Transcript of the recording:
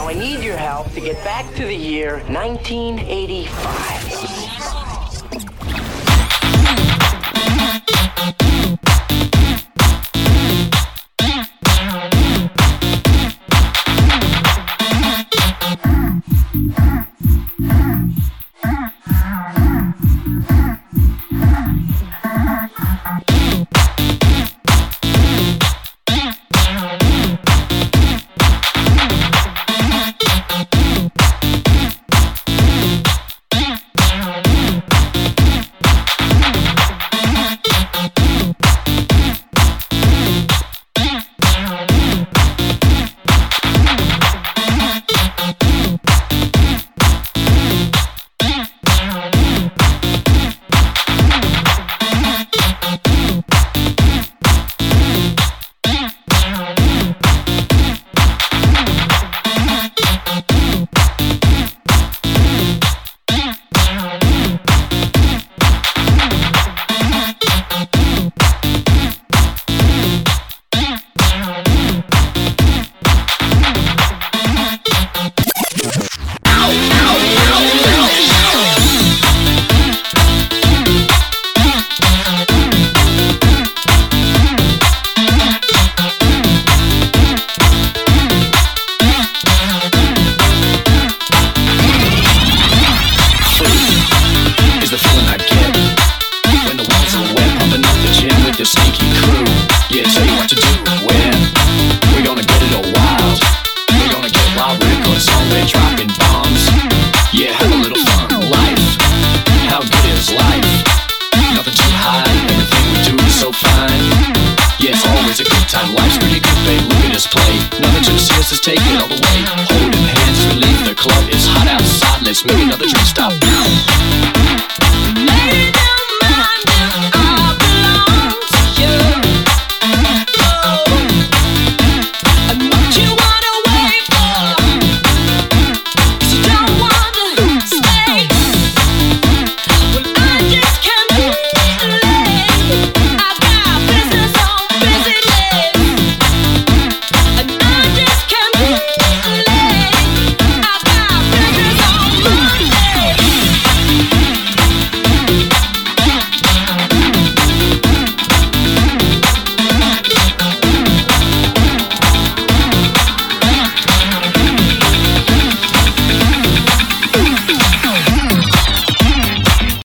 Now I need your help to get back to the year 1985. Take it all the way. Holding hands, relief the club is hot outside. Let's make another drink stop.